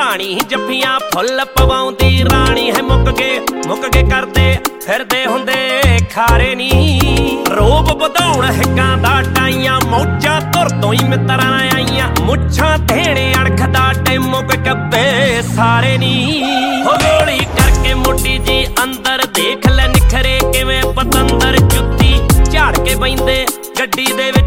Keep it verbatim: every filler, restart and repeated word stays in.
ਕਹਾਣੀ ਜੱਫੀਆਂ ਫੁੱਲ ਪਵਾਉਂਦੀ ਰਾਣੀ ਹੈ। ਮੁੱਕ ਗਏ ਮੁੱਕ ਗਏ ਕਰਦੇ ਫਿਰਦੇ ਹੁੰਦੇ ਖਾਰੇ ਨੀ। ਰੋਬ ਵਧਾਉਣ ਹਿੱਕਾਂ ਦਾ ਟਾਈਆਂ ਮੌਜਾਂ ਧੁਰ ਤੋਂ ਹੀ ਮਿੱਤਰਾਂ ਆਈਆਂ। ਮੁੱਛਾਂ ਧੇੜੇ ਅਣਖਦਾ ਟੈਮੋ ਕੋਈ ਕੱਬੇ ਸਾਰੇ ਨੀ। ਹੋ ਗੋਲੀ ਕਰਕੇ ਮੋਟੀ ਜੀ ਅੰਦਰ ਦੇਖ ਲੈ ਨਿਖਰੇ ਕਿਵੇਂ ਪਤੰਦਰ। ਜੁੱਤੀ ਝਾੜ ਕੇ ਬੈਂਦੇ ਗੱਡੀ ਦੇ